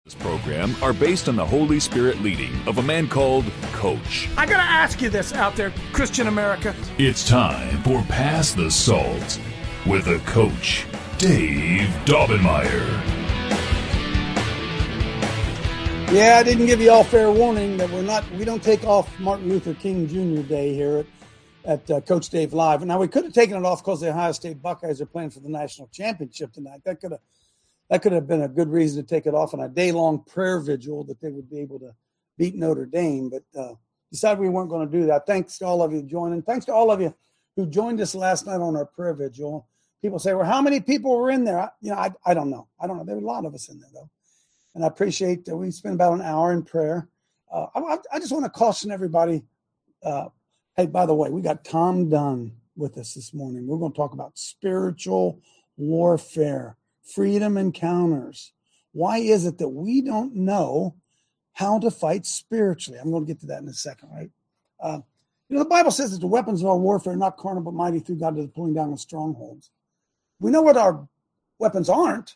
This program are based on the Holy Spirit leading of a man called Coach. I gotta ask you this out there, Christian America. It's time for Pass the Salt with the Coach, Dave Daubenmire. Yeah, I didn't give you all fair warning that we don't take off Martin Luther King Jr. Day here at Coach Dave Live. Now, we could have taken it off because the Ohio State Buckeyes are playing for the national championship tonight. That could have been a good reason to take it off on a day-long prayer vigil that they would be able to beat Notre Dame. But decided we weren't going to do that. Thanks to all of you joining. Thanks to all of you who joined us last night on our prayer vigil. People say, well, how many people were in there? I don't know. There were a lot of us in there, though. And I appreciate that we spent about an hour in prayer. I just want to caution everybody. Hey, by the way, we got Tom Dunn with us this morning. We're going to talk about spiritual warfare. Freedom encounters. Why is it that we don't know how to fight spiritually? I'm going to get to that in a second, right? The Bible says that the weapons of our warfare are not carnal but mighty through God to the pulling down of strongholds. We know what our weapons aren't.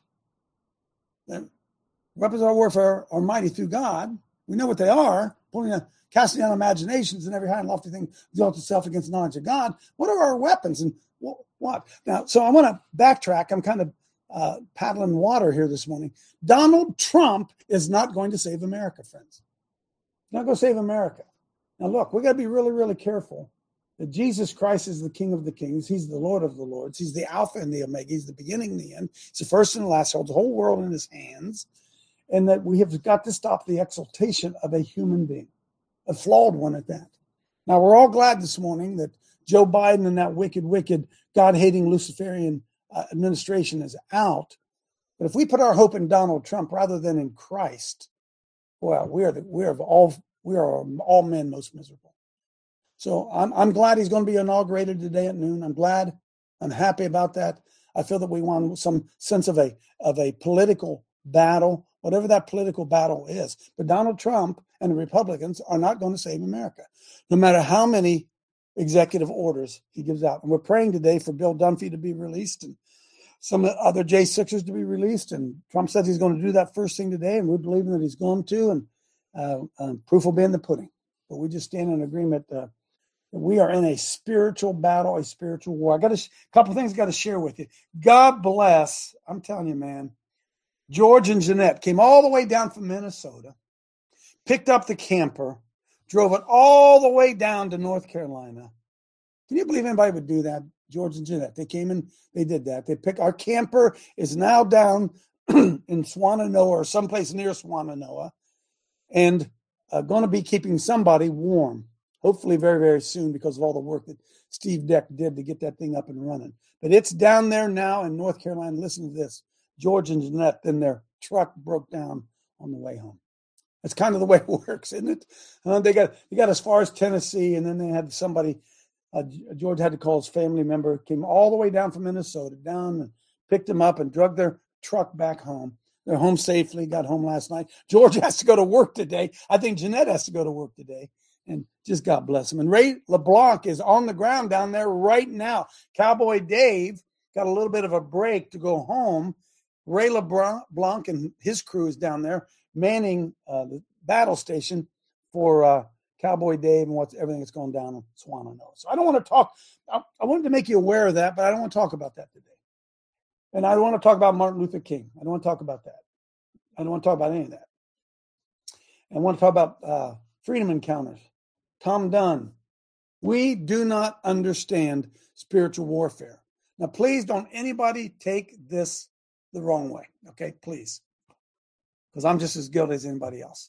The weapons of our warfare are mighty through God. We know what they are, casting down imaginations and every high and lofty thing exalts itself against the knowledge of God. What are our weapons and what? Now, so I want to backtrack. I'm kind of paddling water here this morning. Donald Trump is not going to save America, friends. He's not going to save America. Now, look, we got to be really, really careful that Jesus Christ is the King of the Kings. He's the Lord of the Lords. He's the Alpha and the Omega. He's the beginning and the end. He's the first and the last. He holds the whole world in his hands. And that we have got to stop the exaltation of a human being, a flawed one at that. Now, we're all glad this morning that Joe Biden and that wicked, God-hating Luciferian administration is out. But if we put our hope in Donald Trump rather than in Christ, well, we are all men most miserable. So I'm glad he's going to be inaugurated today at noon. I'm happy about that. I feel that we want some sense of a political battle, whatever that political battle is. But Donald Trump and the Republicans are not going to save America, no matter how many executive orders he gives out. And we're praying today for Bill Dunphy to be released and some other J6ers to be released. And Trump says he's going to do that first thing today, and we're believing that he's going to, and proof will be in the pudding. But we just stand in agreement that we are in a spiritual battle, a spiritual war. I got a couple of things I got to share with you. God bless, I'm telling you, man, George and Jeanette came all the way down from Minnesota, picked up the camper, drove it all the way down to North Carolina. Can you believe anybody would do that? George and Jeanette, they came in, they did that. Our camper is now down in Swannanoa or someplace near Swannanoa and going to be keeping somebody warm, hopefully very, very soon because of all the work that Steve Deck did to get that thing up and running. But it's down there now in North Carolina. Listen to this. George and Jeanette, then their truck broke down on the way home. That's kind of the way it works, isn't it? They got as far as Tennessee, and then they had somebody. George had to call his family member. Came all the way down from Minnesota, down and picked them up and drug their truck back home. They're home safely. Got home last night. George has to go to work today. I think Jeanette has to go to work today. And just God bless him. And Ray LeBlanc is on the ground down there right now. Cowboy Dave got a little bit of a break to go home. Ray LeBlanc and his crew is down there manning the battle station for Cowboy Dave and everything that's going down in Swannanoa. So I don't want to talk. I wanted to make you aware of that, but I don't want to talk about that today. And I don't want to talk about Martin Luther King. I don't want to talk about that. I don't want to talk about any of that. I want to talk about freedom encounters. Tom Dunn. We do not understand spiritual warfare. Now, please don't anybody take this the wrong way, okay? Please. Because I'm just as guilty as anybody else.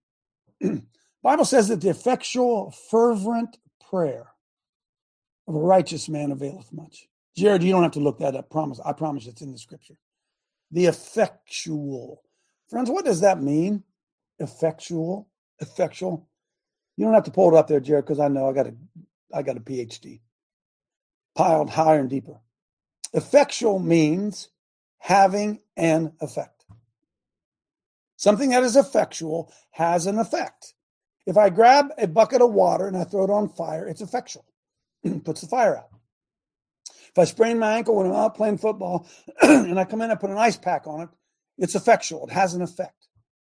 Bible says that the effectual, fervent prayer of a righteous man availeth much. Jared, you don't have to look that up. I promise it's in the scripture. The effectual. Friends, what does that mean? Effectual. You don't have to pull it up there, Jared, because I know I got a PhD. Piled higher and deeper. Effectual means having an effect. Something that is effectual has an effect. If I grab a bucket of water and I throw it on fire, it's effectual. It puts the fire out. If I sprain my ankle when I'm out playing football and I come in and put an ice pack on it, it's effectual. It has an effect.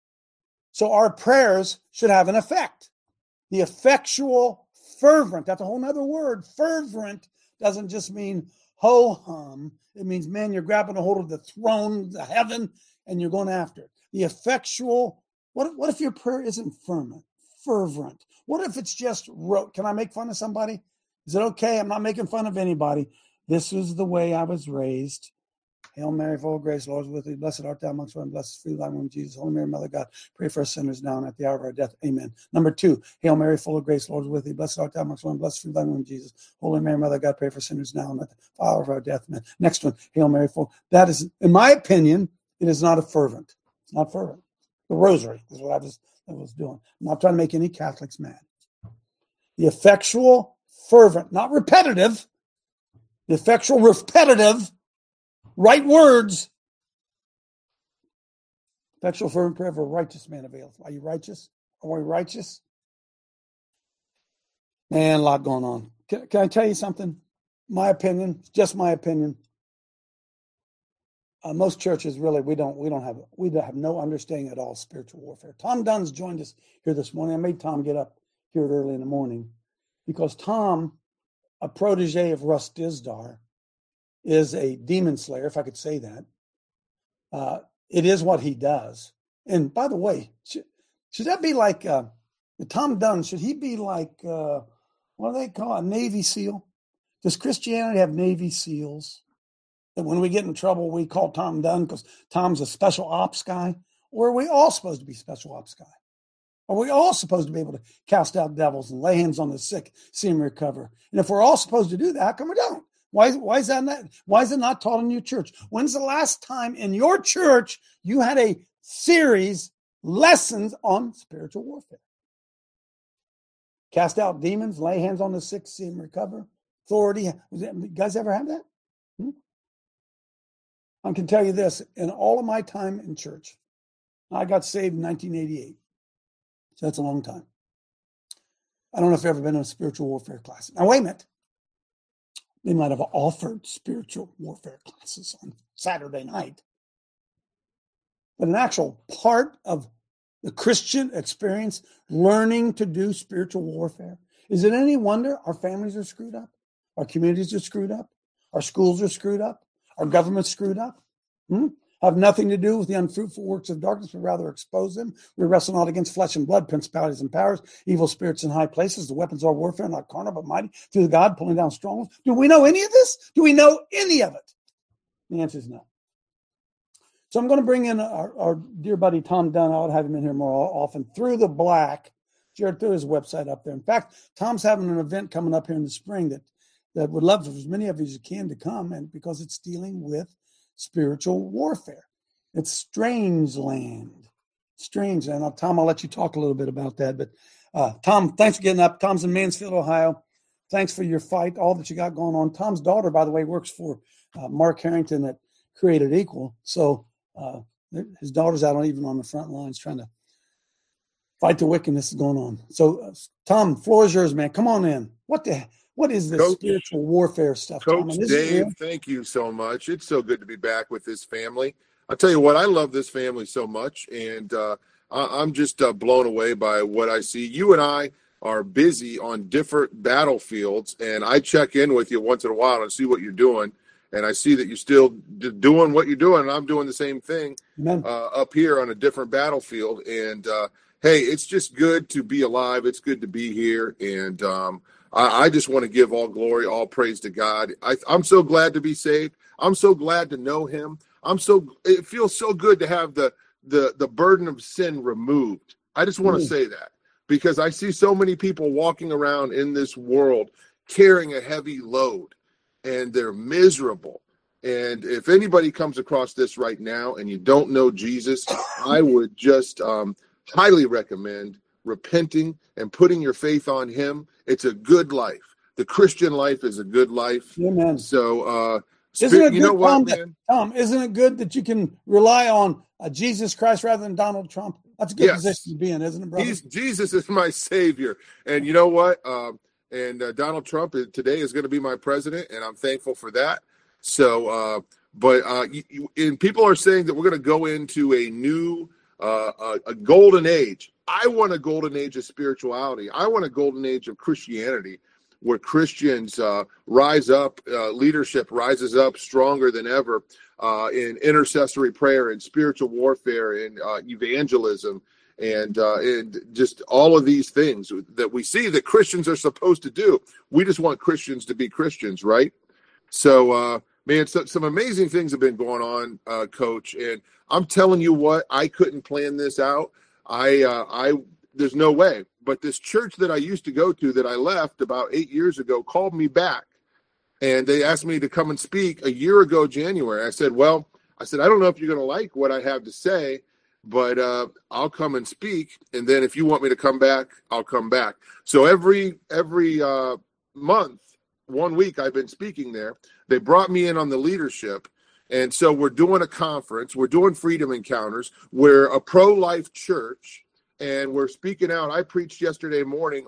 So our prayers should have an effect. The effectual, fervent, that's a whole other word. Fervent doesn't just mean ho-hum. It means, man, you're grabbing a hold of the throne, the heaven, and you're going after it. The effectual, what if your prayer isn't fervent? What if it's just rote? Can I make fun of somebody? Is it okay? I'm not making fun of anybody. This is the way I was raised. Hail Mary, full of grace, the Lord is with thee. Blessed art thou amongst women, blessed is the fruit of thy womb, Jesus. Holy Mary, Mother of God, pray for us sinners now and at the hour of our death. Amen. Number 2, Hail Mary, full of grace, the Lord is with thee. Blessed art thou amongst women, blessed is the fruit of thy womb, Jesus. Holy Mary, Mother of God, pray for sinners now and at the hour of our death. Amen. Next one, Hail Mary, full. That is, in my opinion, it is not a fervent. It's not fervent. The rosary is what I was doing. I'm not trying to make any Catholics mad. The effectual, fervent, not repetitive. The effectual, repetitive, right words. Effectual, fervent prayer of a righteous man availeth. Are you righteous? Are we righteous? Man, a lot going on. Can I tell you something? My opinion, just my opinion. Most churches really we have no understanding at all of spiritual warfare. Tom Dunn's joined us here this morning. I made Tom get up here early in the morning because Tom, a protege of Russ Dizdar, is a demon slayer, if I could say that. It is what he does. And by the way, should that be like Tom Dunn? Should he be like what do they call a Navy SEAL? Does Christianity have Navy SEALs? And when we get in trouble, we call Tom Dunn because Tom's a special ops guy? Or are we all supposed to be special ops guy? Are we all supposed to be able to cast out devils and lay hands on the sick, see them recover? And if we're all supposed to do that, how come we don't? Why is that not? Why is it not taught in your church? When's the last time in your church you had a series, lessons on spiritual warfare? Cast out demons, lay hands on the sick, see them recover. Authority. You guys ever have that? I can tell you this, in all of my time in church, I got saved in 1988. So that's a long time. I don't know if you've ever been in a spiritual warfare class. Now, wait a minute. They might have offered spiritual warfare classes on Saturday night. But an actual part of the Christian experience, learning to do spiritual warfare. Is it any wonder our families are screwed up? Our communities are screwed up? Our schools are screwed up? Our government's screwed up? Have nothing to do with the unfruitful works of darkness, but rather expose them. We wrestle not against flesh and blood, principalities and powers, evil spirits in high places. The weapons of our warfare, not carnal, but mighty, through God, pulling down strongholds. Do we know any of this? Do we know any of it? The answer is no. So I'm going to bring in our dear buddy Tom Dunn. I'll have him in here more often. Through the Black. Jared threw his website up there. In fact, Tom's having an event coming up here in the spring that would love for as many of you as you can to come, and because it's dealing with spiritual warfare. It's Strange Land. Tom, I'll let you talk a little bit about that. But Tom, thanks for getting up. Tom's in Mansfield, Ohio. Thanks for your fight, all that you got going on. Tom's daughter, by the way, works for Mark Harrington at Created Equal. So his daughter's out even on the front lines trying to fight the wickedness going on. So, Tom, floor is yours, man. Come on in. What is this spiritual warfare stuff? Coach Dave, thank you so much. It's so good to be back with this family. I'll tell you what, I love this family so much, and I'm just blown away by what I see. You and I are busy on different battlefields, and I check in with you once in a while and see what you're doing, and I see that you're still doing what you're doing, and I'm doing the same thing up here on a different battlefield. And, hey, it's just good to be alive. It's good to be here, and I just want to give all glory, all praise to God. I'm so glad to be saved. I'm so glad to know him. It feels so good to have the burden of sin removed. I just want to say that because I see so many people walking around in this world carrying a heavy load and they're miserable. And if anybody comes across this right now and you don't know Jesus, I would just highly recommend repenting and putting your faith on him. It's a good life. The Christian life is a good life. Amen. So, isn't it good, Tom, isn't it good that you can rely on Jesus Christ rather than Donald Trump? That's a good position to be in, isn't it, brother? Jesus is my savior. And you know what? Donald Trump today is going to be my president, and I'm thankful for that. So, and people are saying that we're going to go into a new a golden age. I want a golden age of spirituality. I want a golden age of Christianity where Christians rise up, leadership rises up stronger than ever in intercessory prayer and spiritual warfare and evangelism and just all of these things that we see that Christians are supposed to do. We just want Christians to be Christians, right? So, man, some amazing things have been going on, Coach. And I'm telling you what, I couldn't plan this out. There's no way. But this church that I used to go to that I left about 8 years ago called me back. And they asked me to come and speak a year ago, January. I said, I don't know if you're going to like what I have to say, but I'll come and speak. And then if you want me to come back, I'll come back. So every month, 1 week, I've been speaking there. They brought me in on the leadership. And so we're doing a conference. We're doing Freedom Encounters. We're a pro-life church, and we're speaking out. I preached yesterday morning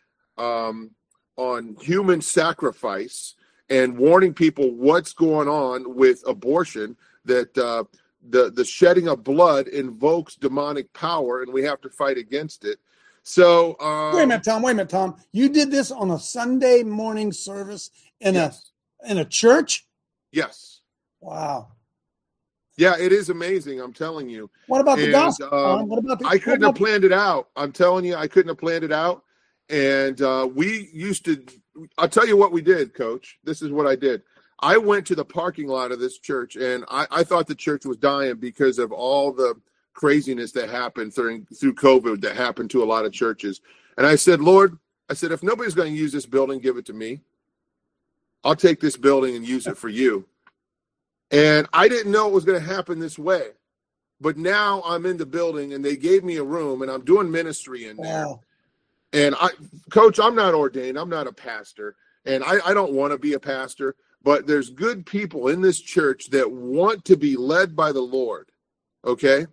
on human sacrifice and warning people what's going on with abortion, that the shedding of blood invokes demonic power, and we have to fight against it. So wait a minute, Tom. You did this on a Sunday morning service in a church? Yes. Wow. Yeah, it is amazing. I'm telling you. What about the gospel? I couldn't have planned it out. I'm telling you, I couldn't have planned it out. And we used to. I'll tell you what we did, Coach. This is what I did. I went to the parking lot of this church, and I thought the church was dying because of all the craziness that happened through COVID that happened to a lot of churches. And I said, Lord, if nobody's going to use this building, give it to me. I'll take this building and use it for you. And I didn't know it was going to happen this way. But now I'm in the building, and they gave me a room, and I'm doing ministry in there. Wow. And Coach, I'm not ordained. I'm not a pastor. And I don't want to be a pastor. But there's good people in this church that want to be led by the Lord. Okay?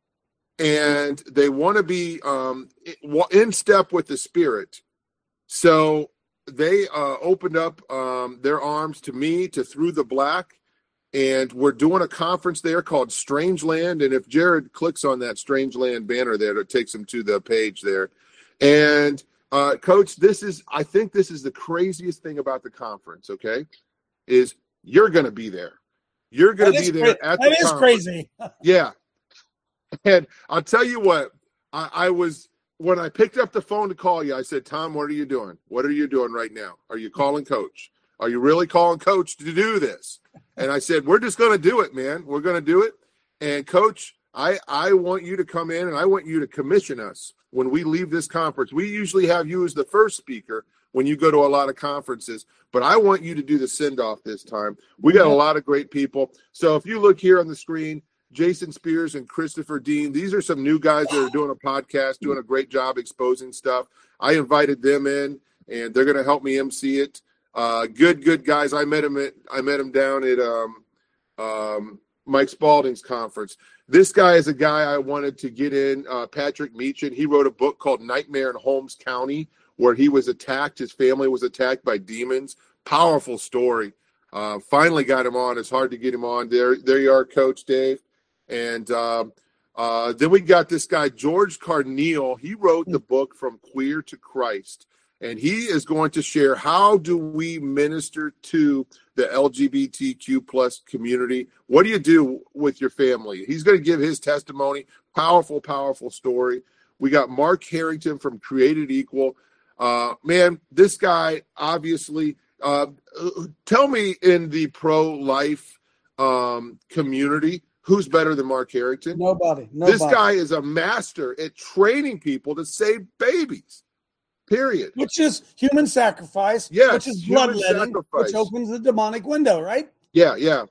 And they want to be in step with the Spirit. So they opened up their arms to me, to Through the Black. And we're doing a conference there called Strange Land. And if Jared clicks on that Strange Land banner there, it takes him to the page there. And Coach, I think this is the craziest thing about the conference, okay, is you're going to be there. You're going to be there at the conference. That is crazy. Yeah. And I'll tell you what, I was, when I picked up the phone to call you, I said, Tom, what are you doing? What are you doing right now? Are you calling Coach? Are you really calling Coach to do this? And I said, we're just going to do it, man. We're going to do it. And Coach, I want you to come in, and I want you to commission us when we leave this conference. We usually have you as the first speaker when you go to a lot of conferences, but I want you to do the send-off this time. We got a lot of great people. So if you look here on the screen, Jason Spears and Christopher Dean, these are some new guys that are doing a podcast, doing a great job exposing stuff. I invited them in, and they're going to help me MC it. Good guys. I met him down at Mike Spalding's conference. This guy is a guy I wanted to get in, Patrick Meechan. He wrote a book called Nightmare in Holmes County, where he was attacked. His family was attacked by demons. Powerful story. Finally got him on. It's hard to get him on. There you are, Coach Dave. And then we got this guy, George Carneal. He wrote the book From Queer to Christ. And he is going to share how do we minister to the LGBTQ plus community. What do you do with your family? He's going to give his testimony. Powerful, powerful story. We got Mark Harrington from Created Equal. Man, this guy, obviously, tell me in the pro-life community, who's better than Mark Harrington? Nobody. This guy is a master at training people to save babies. Period. Which is human sacrifice. Yes, which is bloodletting, which opens the demonic window, right? Yeah.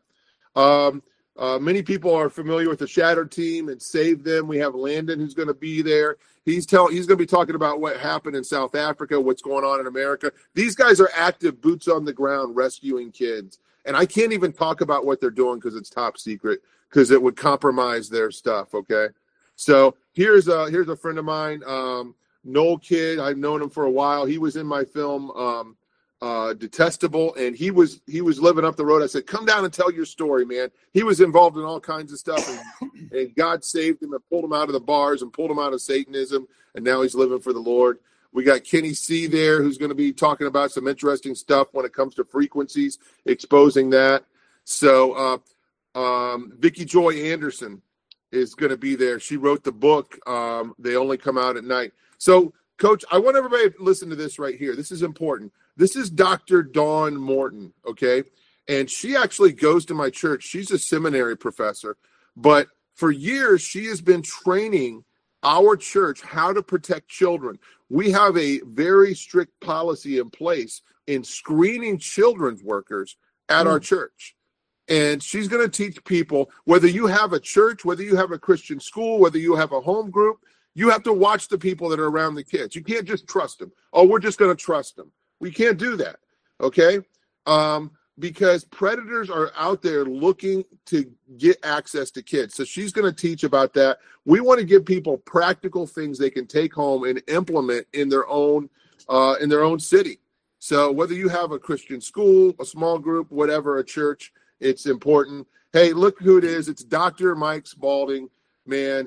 Many people are familiar with the Shattered Team and Save Them. We have Landon who's going to be there. He's going to be talking about what happened in South Africa, what's going on in America. These guys are active, boots on the ground, rescuing kids. And I can't even talk about what they're doing because it's top secret, because it would compromise their stuff, okay? So here's a friend of mine, Noel Kidd. I've known him for a while. He was in my film detestable, and he was living up the road. I said, come down and tell your story, man. He was involved in all kinds of stuff, and God saved him and pulled him out of the bars and pulled him out of Satanism, and now he's living for the Lord. We got Kenny C there, who's going to be talking about some interesting stuff when it comes to frequencies, exposing that. So Vicki Joy Anderson is going to be there. She wrote the book, They Only Come Out at Night. So, Coach, I want everybody to listen to this right here. This is important. This is Dr. Dawn Morton, okay? And she actually goes to my church. She's a seminary professor. But for years, she has been training our church how to protect children. We have a very strict policy in place in screening children's workers at our church. And she's going to teach people, whether you have a church, whether you have a Christian school, whether you have a home group, you have to watch the people that are around the kids. You can't just trust them. Oh, we're just going to trust them. We can't do that, okay? Because predators are out there looking to get access to kids. So she's going to teach about that. We want to give people practical things they can take home and implement in their own city. So whether you have a Christian school, a small group, whatever, a church, it's important. Hey, look who it is. It's Dr. Mike Spalding, man.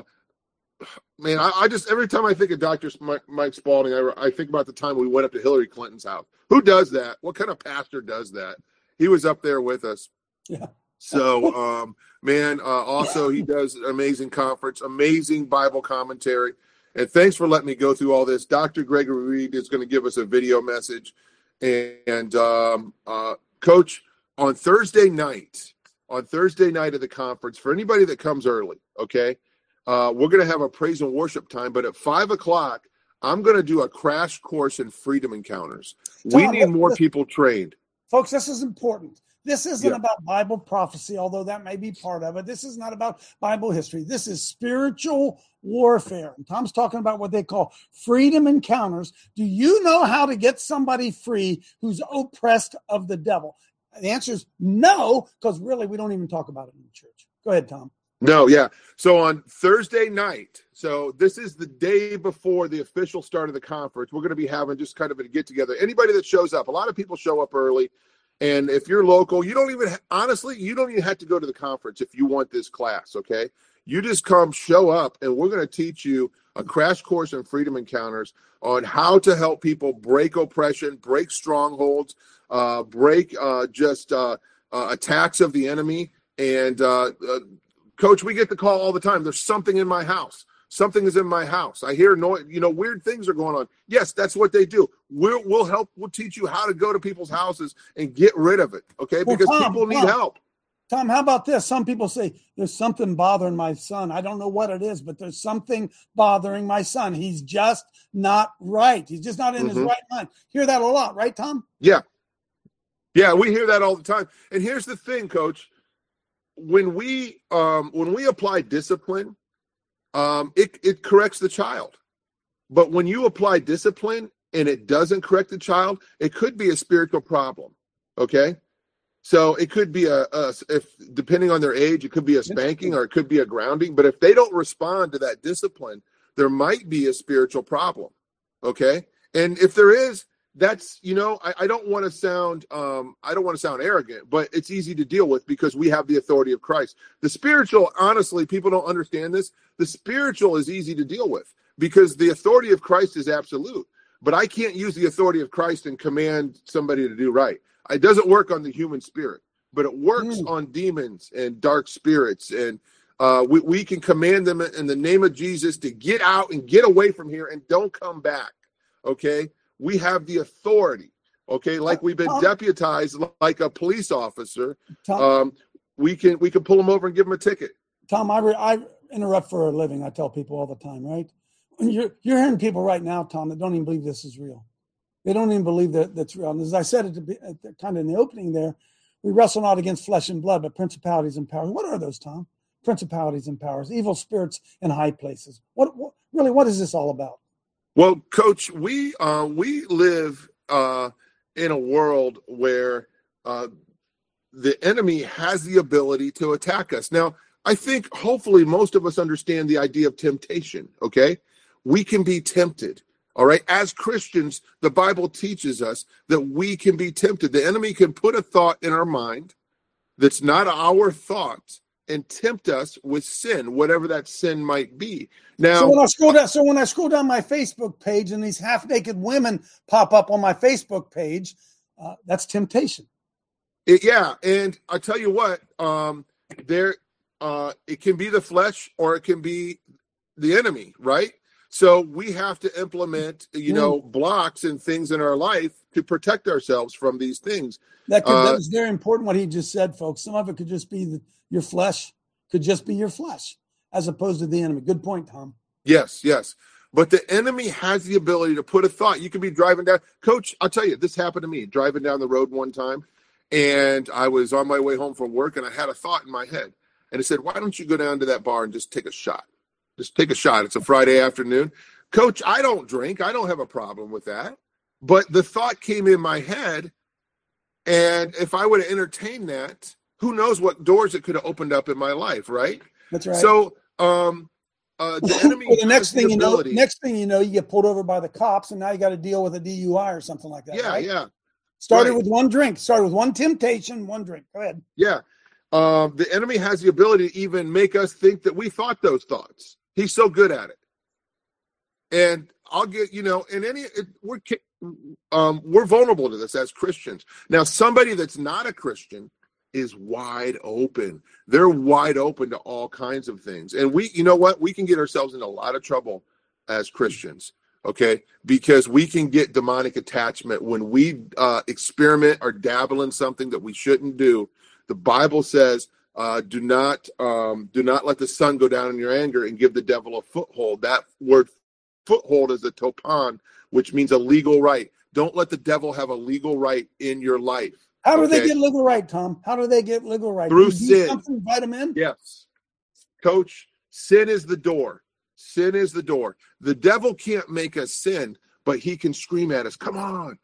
I just, every time I think of Dr. Mike Spalding, I think about the time we went up to Hillary Clinton's house. Who does that? What kind of pastor does that? He was up there with us. Yeah. So, also he does an amazing conference, amazing Bible commentary. And thanks for letting me go through all this. Dr. Gregory Reed is going to give us a video message. And Coach, on Thursday night of the conference, for anybody that comes early, okay, we're going to have a praise and worship time, but at 5:00, I'm going to do a crash course in freedom encounters. Tom, we need more people trained. Folks, this is important. This isn't about Bible prophecy, although that may be part of it. This is not about Bible history. This is spiritual warfare. And Tom's talking about what they call freedom encounters. Do you know how to get somebody free who's oppressed of the devil? The answer is no, because really we don't even talk about it in the church. Go ahead, Tom. No, yeah. So on Thursday night, so this is the day before the official start of the conference, we're going to be having just kind of a get-together. Anybody that shows up, a lot of people show up early, and if you're local, you don't even have to go to the conference if you want this class, okay? You just come, show up, and we're going to teach you a crash course in freedom encounters on how to help people break oppression, break strongholds, break attacks of the enemy, and Coach, we get the call all the time. There's something in my house. Something is in my house. I hear noise. Weird things are going on. Yes, that's what they do. We'll help. We'll teach you how to go to people's houses and get rid of it. Okay, because people need help. Tom, how about this? Some people say there's something bothering my son. I don't know what it is, but there's something bothering my son. He's just not right. He's just not in his right mind. Hear that a lot, right, Tom? Yeah. Yeah, we hear that all the time. And here's the thing, Coach. When we apply discipline, it corrects the child. But when you apply discipline and it doesn't correct the child, it could be a spiritual problem. Okay, so it could be if depending on their age, it could be a spanking or it could be a grounding. But if they don't respond to that discipline, there might be a spiritual problem. Okay, and if there is, that's, I don't want to sound arrogant, but it's easy to deal with because we have the authority of Christ. The spiritual, honestly, people don't understand this. The spiritual is easy to deal with because the authority of Christ is absolute. But I can't use the authority of Christ and command somebody to do right. It doesn't work on the human spirit, but it works on demons and dark spirits. And we can command them in the name of Jesus to get out and get away from here and don't come back. Okay. We have the authority, okay? Like we've been deputized like a police officer. We can pull them over and give them a ticket. Tom, I interrupt for a living. I tell people all the time, right? You're hearing people right now, Tom, that don't even believe this is real. They don't even believe that's real. And as I said kind of in the opening there, we wrestle not against flesh and blood, but principalities and powers. What are those, Tom? Principalities and powers, evil spirits in high places. What is this all about? Well, Coach, we live in a world where the enemy has the ability to attack us. Now, I think hopefully most of us understand the idea of temptation, okay? We can be tempted. All right. As Christians, the Bible teaches us that we can be tempted. The enemy can put a thought in our mind that's not our thought and tempt us with sin, whatever that sin might be. Now, so when I scroll down my Facebook page and these half-naked women pop up on my Facebook page, that's temptation. And I tell you what, it can be the flesh or it can be the enemy, right? So we have to implement, blocks and things in our life to protect ourselves from these things. That is very important what he just said, folks. Some of it could just be your flesh, as opposed to the enemy. Good point, Tom. Yes. But the enemy has the ability to put a thought. You can be driving down. Coach, I'll tell you, this happened to me. Driving down the road one time, and I was on my way home from work, and I had a thought in my head. And it said, why don't you go down to that bar and just take a shot? Just take a shot. It's a Friday afternoon. Coach, I don't drink. I don't have a problem with that. But the thought came in my head, and if I would have entertained that, who knows what doors it could have opened up in my life, right? That's right. So the enemy well, the next thing you know, you get pulled over by the cops, and now you got to deal with a DUI or something like that. Yeah, right? yeah. Started with one drink. Started with one temptation, one drink. Go ahead. Yeah. The enemy has the ability to even make us think that we thought those thoughts. He's so good at it. And I'll get, we're vulnerable to this as Christians. Now, somebody that's not a Christian is wide open. They're wide open to all kinds of things. And we can get ourselves in a lot of trouble as Christians, okay? Because we can get demonic attachment when we experiment or dabble in something that we shouldn't do. The Bible says, do not let the sun go down in your anger and give the devil a foothold. That word foothold is a topan, which means a legal right. Don't let the devil have a legal right in your life. How do they get legal right, Tom? How do they get legal right? Through sin. Invite them in? Yes. Coach, sin is the door. Sin is the door. The devil can't make us sin, but he can scream at us, come on.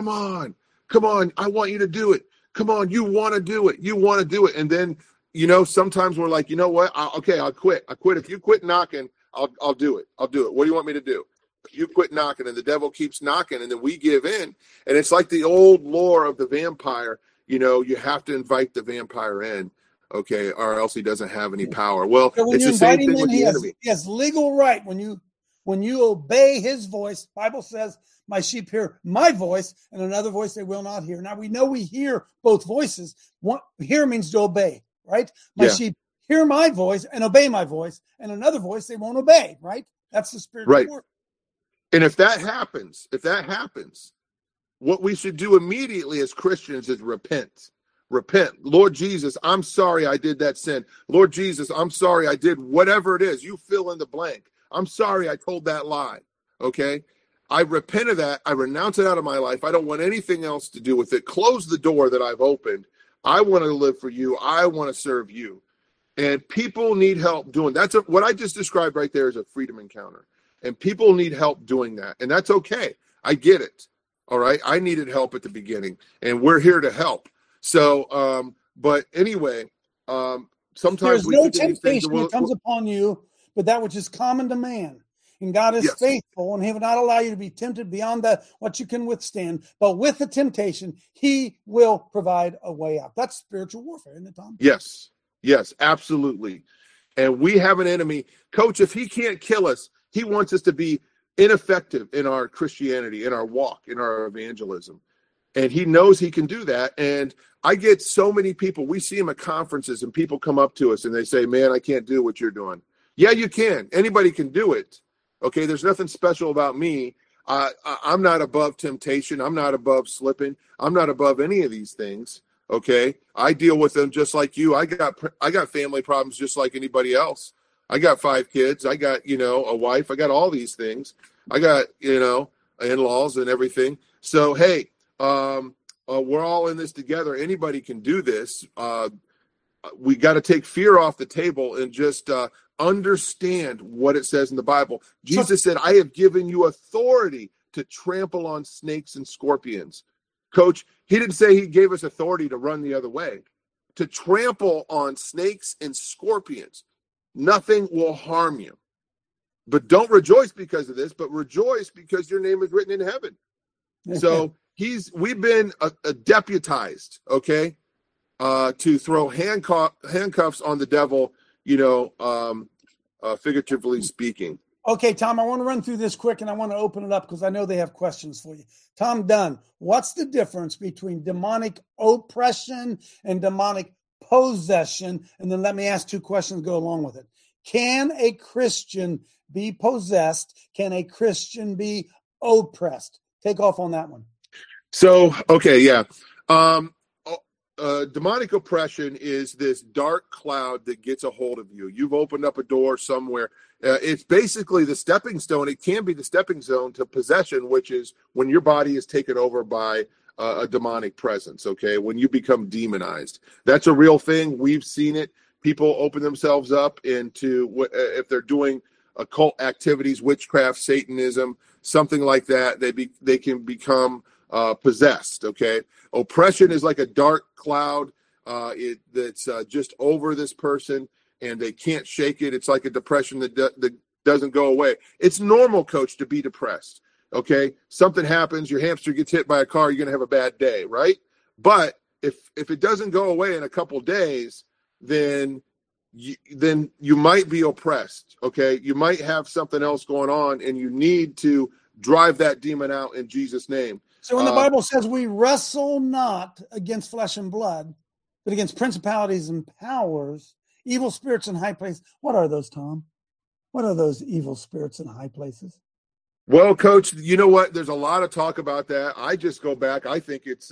I want you to do it. Come on, you want to do it. And then, sometimes we're like, you know what? I'll quit. If you quit knocking, I'll do it. What do you want me to do? You quit knocking, and the devil keeps knocking, and then we give in. And it's like the old lore of the vampire. You have to invite the vampire in, okay, or else he doesn't have any power. Well, so it's the same thing with the enemy. He has legal right when you obey his voice. Bible says, my sheep hear my voice, and another voice they will not hear. Now, we know we hear both voices. Hear means to obey, right? My sheep hear my voice and obey my voice, and another voice they won't obey, right? That's the spiritual word. And if that happens, what we should do immediately as Christians is repent. Lord Jesus, I'm sorry I did that sin. Lord Jesus, I'm sorry I did whatever it is. You fill in the blank. I'm sorry I told that lie, okay? I repent of that. I renounce it out of my life. I don't want anything else to do with it. Close the door that I've opened. I want to live for you. I want to serve you. And people need help doing that. What I just described right there is a freedom encounter. And people need help doing that. And that's okay. I get it. All right. I needed help at the beginning, and we're here to help. So, but anyway, sometimes there's no temptation that comes upon you, but that which is common to man. And God is faithful, and he will not allow you to be tempted beyond what you can withstand. But with the temptation, he will provide a way out. That's spiritual warfare, isn't it, Tom? Yes, absolutely. And we have an enemy. Coach, if he can't kill us, he wants us to be ineffective in our Christianity, in our walk, in our evangelism. And he knows he can do that. And I get so many people, we see him at conferences, and people come up to us and they say, man, I can't do what you're doing. Yeah, you can. Anybody can do it. Okay, there's nothing special about me. I'm not above temptation. I'm not above slipping. I'm not above any of these things. Okay, I deal with them just like you. I got family problems just like anybody else. I got 5 kids. I got, a wife. I got all these things. I got, in-laws and everything. So, hey, we're all in this together. Anybody can do this. We got to take fear off the table and just understand what it says in the Bible. Jesus said, I have given you authority to trample on snakes and scorpions. Coach, he didn't say he gave us authority to run the other way. To trample on snakes and scorpions. Nothing will harm you. But don't rejoice because of this, but rejoice because your name is written in heaven. So we've been deputized, okay, to throw handcuffs on the devil, figuratively speaking. Okay, Tom, I want to run through this quick, and I want to open it up because I know they have questions for you. Tom Dunn, what's the difference between demonic oppression and demonic possession? And then let me ask 2 questions to go along with it. Can a Christian be possessed? Can a Christian be oppressed? Take off on that one. So, okay, yeah. Demonic oppression is this dark cloud that gets a hold of you. You've opened up a door somewhere. It's basically the stepping stone. It can be the stepping stone to possession, which is when your body is taken over by a demonic presence, okay? When you become demonized. That's a real thing. We've seen it. People open themselves up into, if they're doing occult activities, witchcraft, Satanism, something like that, they can become possessed, okay? Oppression is like a dark cloud that's just over this person, and they can't shake it. It's like a depression that doesn't go away. It's normal, Coach, to be depressed, okay? Something happens, your hamster gets hit by a car, you're going to have a bad day, right? But if it doesn't go away in a couple days, then you might be oppressed, okay? You might have something else going on, and you need to drive that demon out in Jesus' name. So when the Bible says we wrestle not against flesh and blood, but against principalities and powers, evil spirits in high places. What are those, Tom? What are those evil spirits in high places? Well, Coach, you know what? There's a lot of talk about that. I just go back. I think it's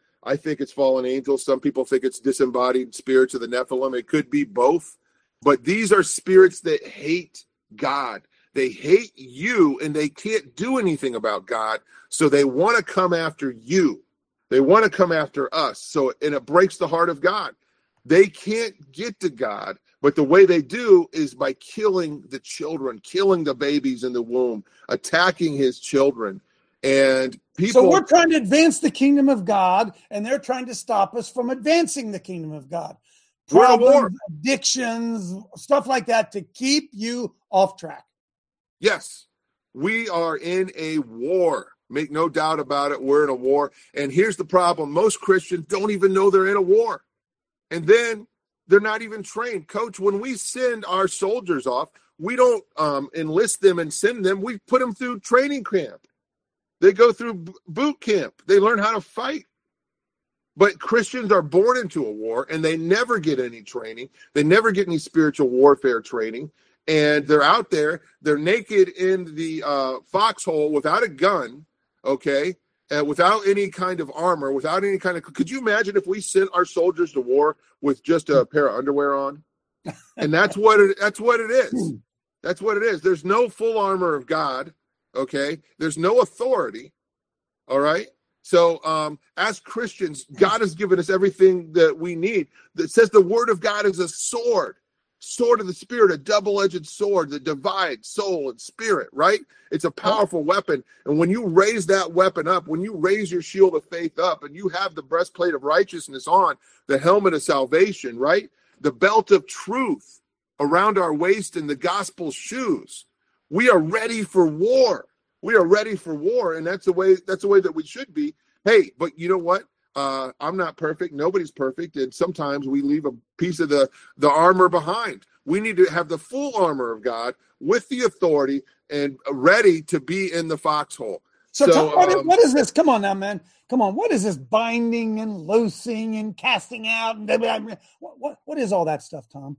fallen angels. Some people think it's disembodied spirits of the Nephilim. It could be both. But these are spirits that hate God. They hate you, and they can't do anything about God. So they want to come after you. They want to come after us. And it breaks the heart of God. They can't get to God, but the way they do is by killing the children, killing the babies in the womb, attacking his children. And people. So we're trying to advance the kingdom of God, and they're trying to stop us from advancing the kingdom of God. Problems, addictions, stuff like that to keep you off track. Yes, we are in a war. Make no doubt about it. We're in a war. And here's the problem. Most Christians don't even know they're in a war. And then they're not even trained. Coach, when we send our soldiers off, we don't enlist them and send them. We put them through training camp. They go through boot camp. They learn how to fight. But Christians are born into a war, and they never get any training. They never get any spiritual warfare training. And they're out there. They're naked in the foxhole without a gun, okay, without any kind of armor, without any kind of. Could you imagine if we sent our soldiers to war with just a pair of underwear on? And that's what it is. That's what it is. There's no full armor of God, okay? There's no authority, all right? So as Christians, God has given us everything that we need. It says the word of God is a sword of the Spirit, a double-edged sword that divides soul and spirit, right? It's a powerful weapon. And when you raise that weapon up, when you raise your shield of faith up, and you have the breastplate of righteousness on, the helmet of salvation, right? The belt of truth around our waist and the gospel shoes, we are ready for war. We are ready for war, and that's the way that we should be. Hey, but you know what? I'm not perfect. Nobody's perfect. And sometimes we leave a piece of the armor behind. We need to have the full armor of God with the authority and ready to be in the foxhole. So what is this? Come on now, man. Come on. What is this binding and loosing and casting out? And what is all that stuff, Tom?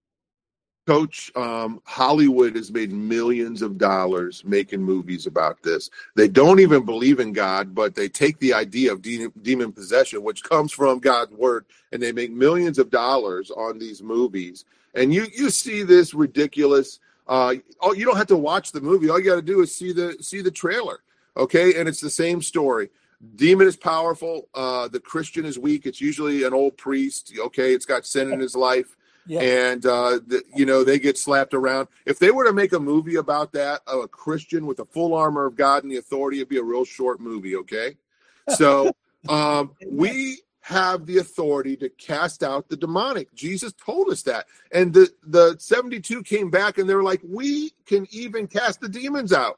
Coach, Hollywood has made millions of dollars making movies about this. They don't even believe in God, but they take the idea of demon possession, which comes from God's word, and they make millions of dollars on these movies. And you see this ridiculous. You don't have to watch the movie. All you got to do is see the trailer, okay? And it's the same story. Demon is powerful. The Christian is weak. It's usually an old priest, okay? It's got sin in his life. Yeah. And, they get slapped around. If they were to make a movie about that, a Christian with the full armor of God and the authority, it'd be a real short movie, okay? So we have the authority to cast out the demonic. Jesus told us that. And the 72 came back and they were like, we can even cast the demons out.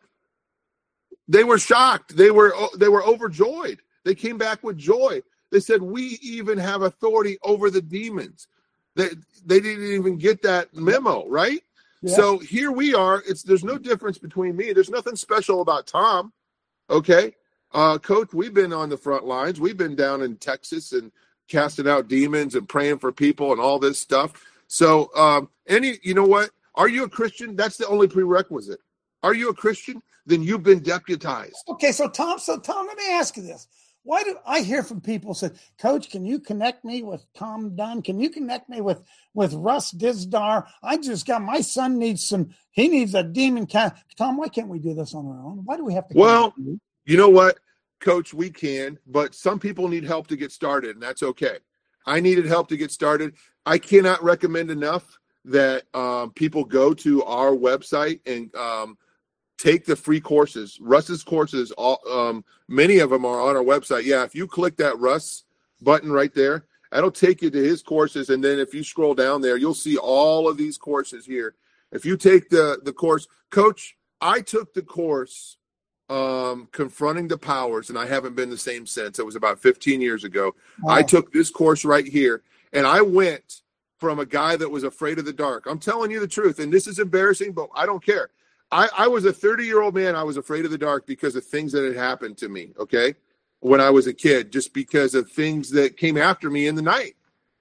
They were shocked. They were overjoyed. They came back with joy. They said, we even have authority over the demons. They didn't even get that memo, right? Yeah. So here we are. There's no difference between me. There's nothing special about Tom. Okay. Coach, we've been on the front lines. We've been down in Texas and casting out demons and praying for people and all this stuff. So, you know what? Are you a Christian? That's the only prerequisite. Are you a Christian? Then you've been deputized. Okay, so Tom, let me ask you this. Why do I hear from people say, Coach, can you connect me with Tom Dunn? Can you connect me with Russ Dizdar? My son needs a demon cast. Tom, why can't we do this on our own? Why do we have to? Well, you know what, Coach, we can, but some people need help to get started, and that's okay. I needed help to get started. I cannot recommend enough that people go to our website and take the free courses. Russ's courses, many of them are on our website. Yeah, if you click that Russ button right there, that'll take you to his courses. And then if you scroll down there, you'll see all of these courses here. If you take the course, Coach, I took the course Confronting the Powers, and I haven't been the same since. It was about 15 years ago. Wow. I took this course right here, and I went from a guy that was afraid of the dark. I'm telling you the truth, and this is embarrassing, but I don't care. I was a 30-year-old man. I was afraid of the dark because of things that had happened to me, okay, when I was a kid, just because of things that came after me in the night.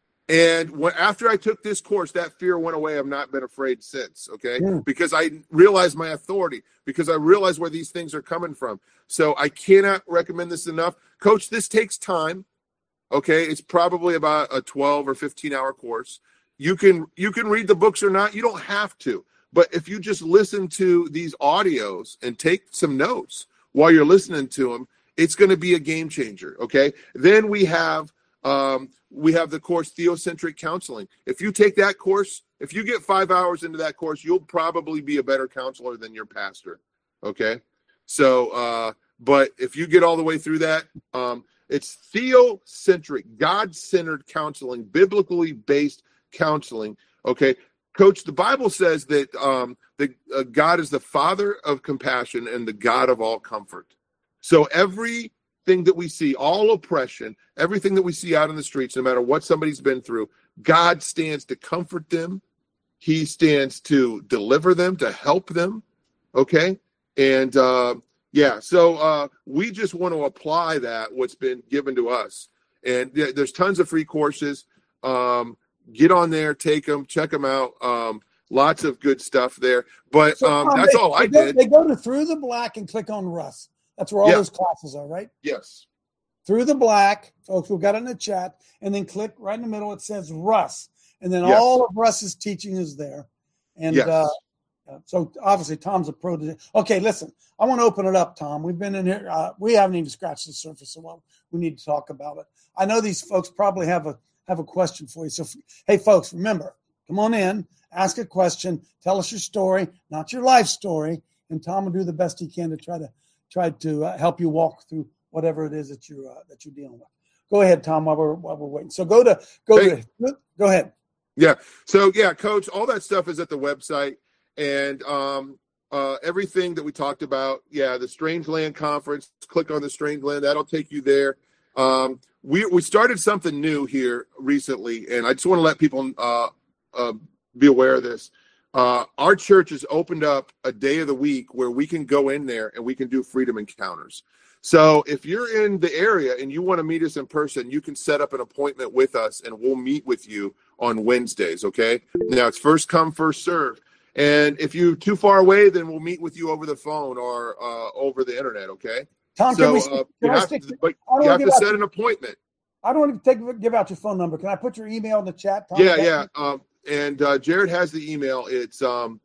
And after I took this course, that fear went away. I've not been afraid since, okay, because I realized my authority, because I realized where these things are coming from. So I cannot recommend this enough. Coach, this takes time, okay? It's probably about a 12 or 15-hour course. You can read the books or not. You don't have to. But if you just listen to these audios and take some notes while you're listening to them, it's going to be a game changer, okay? Then we have the course Theocentric Counseling. If you take that course, if you get 5 hours into that course, you'll probably be a better counselor than your pastor, okay? So, but if you get all the way through that, it's theocentric, God-centered counseling, biblically based counseling, okay? Coach, the Bible says that God is the Father of compassion and the God of all comfort. So everything that we see, all oppression, everything that we see out in the streets, no matter what somebody's been through, God stands to comfort them. He stands to deliver them, to help them, okay? And, so we just want to apply what's been given to us. And there's tons of free courses. Get on there, take them, check them out. Lots of good stuff there. But that's all I did. They go to Through the Black and click on Russ. That's where all those classes are, right? Yes. Through the Black, folks, we've got it in the chat. And then click right in the middle. It says Russ. And then all of Russ's teaching is there. And so obviously Tom's a pro. Okay, listen, I want to open it up, Tom. We've been in here. We haven't even scratched the surface of what we need to talk about it. I know these folks probably have a question for you. So, hey, folks, remember, come on in, ask a question, tell us your story, not your life story, and Tom will do the best he can to try to help you walk through whatever it is that you're dealing with. Go ahead, Tom, while we're waiting. So go ahead. Yeah. So Coach, all that stuff is at the website, and everything that we talked about. Yeah, the Strange Land Conference. Click on the Strange Land. That'll take you there. We started something new here recently, and I just want to let people be aware of this. Our church has opened up a day of the week where we can go in there and we can do freedom encounters. So if you're in the area and you want to meet us in person, you can set up an appointment with us and we'll meet with you on Wednesdays, okay? Now, it's first come, first serve. And if you're too far away, then we'll meet with you over the phone or over the internet, okay? Tom, so you have to set an appointment. I don't want to give out your phone number. Can I put your email in the chat, Tom? Yeah. And Jared has the email. It's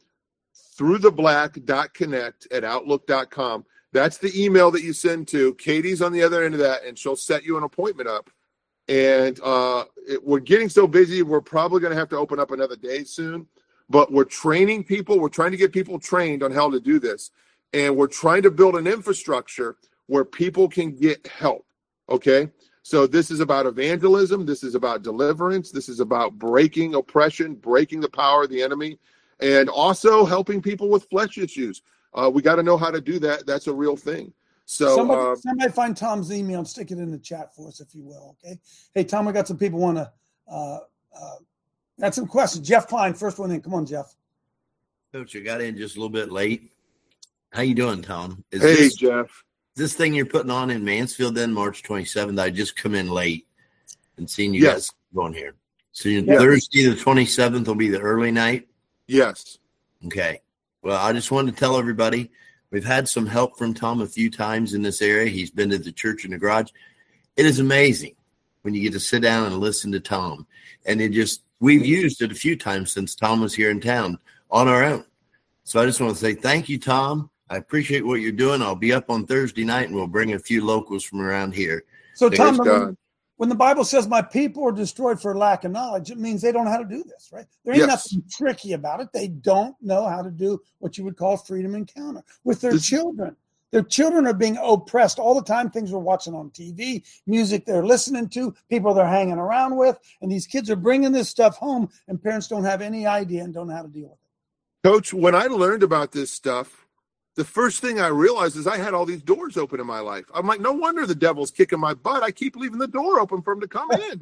throughtheblack.connect@outlook.com. That's the email that you send to. Katie's on the other end of that, and she'll set you an appointment up. And we're getting so busy, we're probably going to have to open up another day soon. But we're training people. We're trying to get people trained on how to do this. And we're trying to build an infrastructure where people can get help, okay? So this is about evangelism. This is about deliverance. This is about breaking oppression, breaking the power of the enemy, and also helping people with flesh issues. We got to know how to do that. That's a real thing. So somebody find Tom's email and stick it in the chat for us, if you will. Okay. Hey, Tom, we got some people want to got some questions. Jeff Klein, first one in. Come on, Jeff. Coach, I got in just a little bit late. How you doing, Tom? Jeff. This thing you're putting on in Mansfield then March 27th, I just come in late and seen you guys going here. So Thursday the 27th will be the early night? Yes. Okay. Well, I just wanted to tell everybody we've had some help from Tom a few times in this area. He's been to the church in the garage. It is amazing when you get to sit down and listen to Tom. And we've used it a few times since Tom was here in town on our own. So I just want to say thank you, Tom. I appreciate what you're doing. I'll be up on Thursday night, and we'll bring a few locals from around here. So, Tom, when the Bible says my people are destroyed for lack of knowledge, it means they don't know how to do this, right? There ain't nothing tricky about it. They don't know how to do what you would call freedom encounter with their children. Their children are being oppressed all the time. Things we're watching on TV, music they're listening to, people they're hanging around with, and these kids are bringing this stuff home, and parents don't have any idea and don't know how to deal with it. Coach, when I learned about this stuff, the first thing I realized is I had all these doors open in my life. I'm like, no wonder the devil's kicking my butt. I keep leaving the door open for him to come in.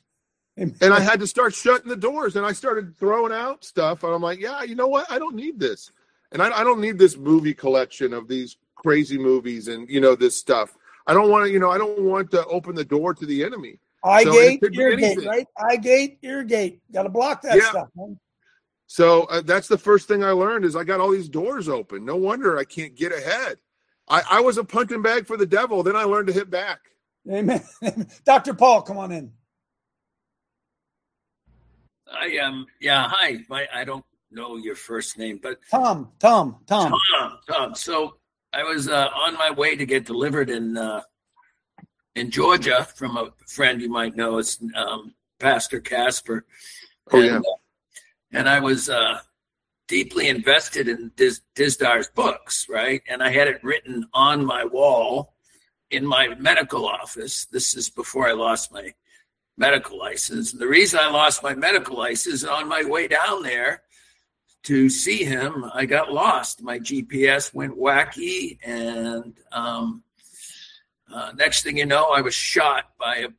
And I had to start shutting the doors, and I started throwing out stuff. And I'm like, yeah, you know what? I don't need this. And I don't need this movie collection of these crazy movies and, this stuff. I don't want to, I don't want to open the door to the enemy. Eye gate, ear gate, right? Eye gate, ear gate. Got to block that stuff, man. So that's the first thing I learned is I got all these doors open. No wonder I can't get ahead. I was a punching bag for the devil. Then I learned to hit back. Amen. Dr. Paul, come on in. Hi. I don't know your first name, but Tom. So I was on my way to get delivered in Georgia from a friend you might know. It's Pastor Casper. And I was deeply invested in Dizdar's books, right? And I had it written on my wall in my medical office. This is before I lost my medical license. And the reason I lost my medical license, on my way down there to see him, I got lost. My GPS went wacky, and next thing you know, I was shot by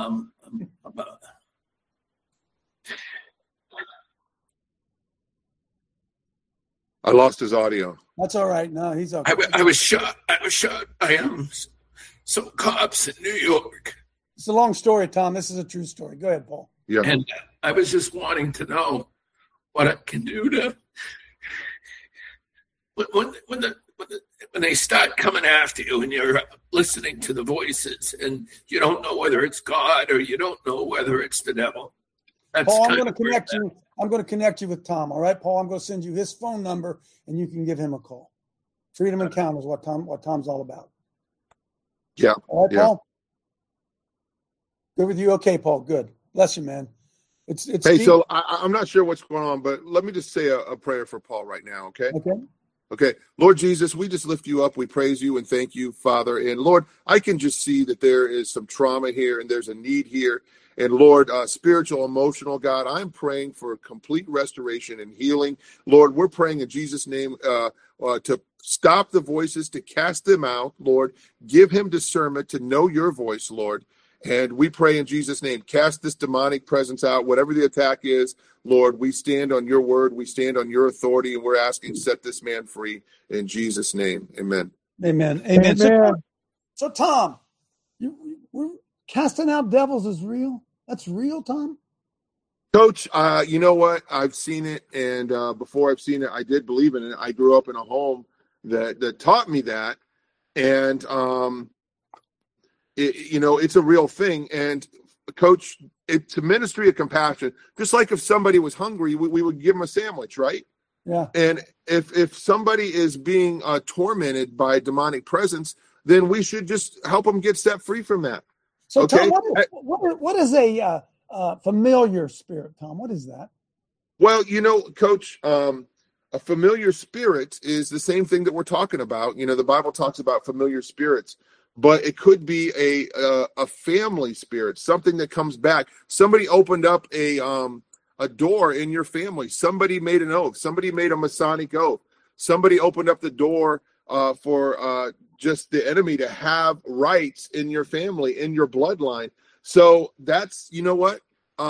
I lost his audio. That's all right. No, he's okay. I was shot. I am some cops in New York. It's a long story, Tom. This is a true story. Go ahead, Paul. Yeah. And I was just wanting to know what I can do to when they start coming after you and you're listening to the voices and you don't know whether it's God or you don't know whether it's the devil. That's Paul, I'm going to connect you. I'm going to connect you with Tom. All right, Paul. I'm going to send you his phone number, and you can give him a call. Freedom Encounter is what Tom's all about. Yeah. All right, Paul. Good with you? Okay, Paul. Good. Bless you, man. It's hey. Deep. So I'm not sure what's going on, but let me just say a prayer for Paul right now. Okay. Okay. Lord Jesus, we just lift you up. We praise you and thank you, Father. And Lord, I can just see that there is some trauma here and there's a need here. And Lord, spiritual, emotional, God, I'm praying for complete restoration and healing. Lord, we're praying in Jesus' name to stop the voices, to cast them out, Lord. Give him discernment to know your voice, Lord. And we pray in Jesus' name, cast this demonic presence out, whatever the attack is. Lord, we stand on your word. We stand on your authority, and we're asking, set this man free in Jesus' name. Amen. Amen. So Tom, we're casting out devils is real. That's real, Tom? Coach, you know what? I've seen it, and before I've seen it, I did believe in it. I grew up in a home that taught me that, and it's a real thing. And Coach, it's a ministry of compassion. Just like if somebody was hungry, we would give them a sandwich, right? Yeah. And if somebody is being tormented by demonic presence, then we should just help them get set free from that. So, okay? Tom, what is a familiar spirit, Tom? What is that? Well, Coach, a familiar spirit is the same thing that we're talking about. The Bible talks about familiar spirits. but it could be a family spirit, something that comes back. Somebody opened up a door in your family. Somebody made an oath. Somebody made a Masonic oath. Somebody opened up the door for just the enemy to have rights in your family, in your bloodline. So that's, you know what?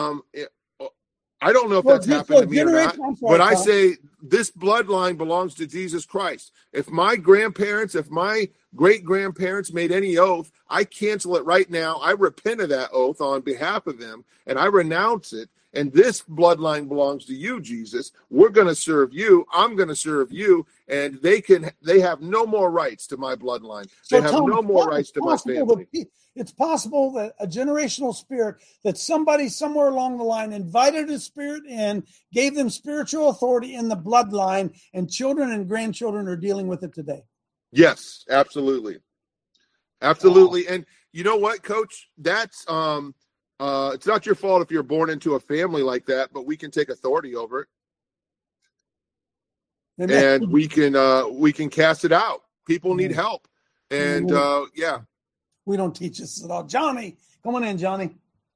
I don't know if that's happened to me or not, but I say this bloodline belongs to Jesus Christ. If my grandparents, if my great-grandparents made any oath, I cancel it right now. I repent of that oath on behalf of them, and I renounce it. And this bloodline belongs to you, Jesus. We're going to serve you. I'm going to serve you. And they have no more rights to my bloodline. They have no more rights to my family. It's possible that a generational spirit, that somebody somewhere along the line invited a spirit in, gave them spiritual authority in the bloodline, and children and grandchildren are dealing with it today. Yes, absolutely. Absolutely. Wow. And you know what, Coach? That's it's not your fault if you're born into a family like that, but we can take authority over it. And we can cast it out. People need help. And yeah. We don't teach this at all. Johnny, come on in, Johnny.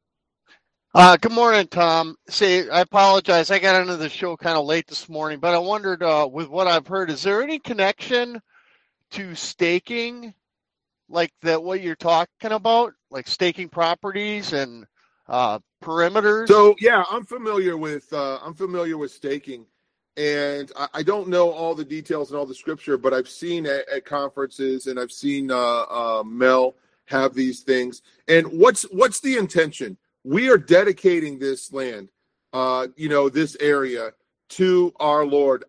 Good morning, Tom. See, I apologize. I got into the show kind of late this morning, but I wondered, with what I've heard, is there any connection to staking, like that? What you're talking about, like staking properties and perimeters? So yeah, I'm familiar with staking, and I don't know all the details and all the scripture, but I've seen at conferences, and I've seen Mel have these things. And what's the intention? We are dedicating this land, this area to our Lord.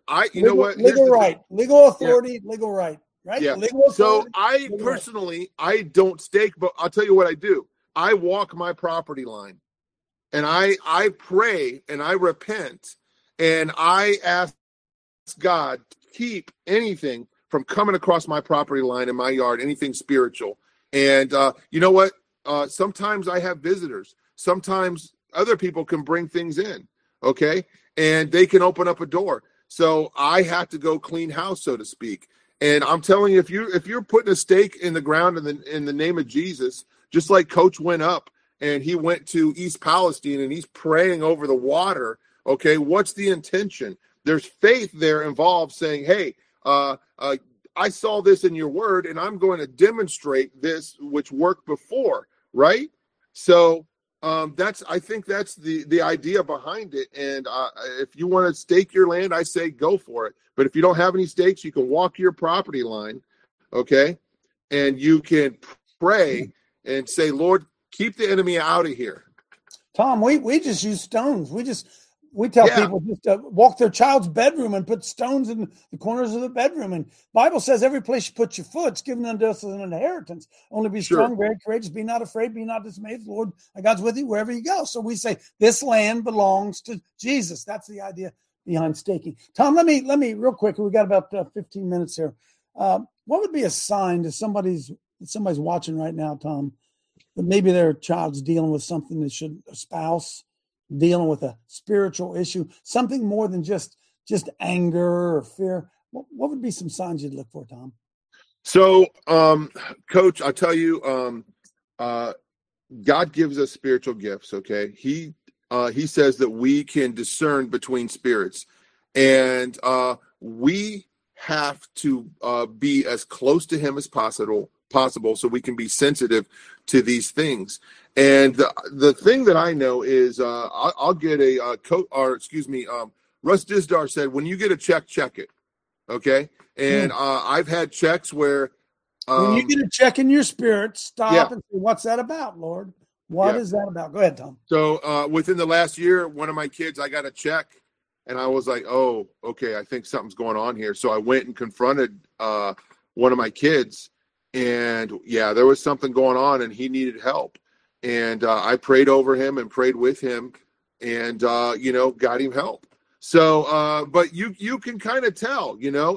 Legal authority, legal right, right? Yeah. Legal authority, so I personally, I don't stake, but I'll tell you what I do. I walk my property line, and I pray and I repent, and I ask God to keep anything from coming across my property line in my yard, anything spiritual. And you know what? Sometimes I have visitors. Sometimes other people can bring things in, okay? And they can open up a door. So I have to go clean house, so to speak. And I'm telling you, if you're putting a stake in the ground in the name of Jesus, just like Coach went up and he went to East Palestine and he's praying over the water, okay, what's the intention? There's faith there involved, saying, hey, I saw this in your word, and I'm going to demonstrate this which worked before, right? So I think that's the idea behind it. And if you want to stake your land, I say go for it. But if you don't have any stakes, you can walk your property line, okay? And you can pray and say, Lord, keep the enemy out of here. Tom, we just use stones. We tell people just to walk their child's bedroom and put stones in the corners of the bedroom. And Bible says every place you put your foot, it's given unto us as an inheritance. Only be strong, very courageous, be not afraid, be not dismayed. The Lord, God's with you wherever you go. So we say this land belongs to Jesus. That's the idea behind staking. Tom, let me real quick. We got about 15 minutes here. What would be a sign to somebody's watching right now, Tom, that maybe their child's dealing with something that a spouse dealing with a spiritual issue, something more than just anger or fear? What would be some signs you'd look for, Tom? So, Coach, I'll tell you, God gives us spiritual gifts, okay? He says that we can discern between spirits, and we have to be as close to him as possible so we can be sensitive to these things. And the thing that I know is I'll get Russ Dizdar said, when you get a check it. Okay. And I've had checks where when you get a check in your spirit, stop and say, what's that about, Lord? What is that about? Go ahead, Tom. So within the last year, one of my kids, I got a check and I was like, oh, okay, I think something's going on here. So I went and confronted one of my kids, and there was something going on and he needed help. And I prayed over him and prayed with him and, got him help. So, but you can kind of tell,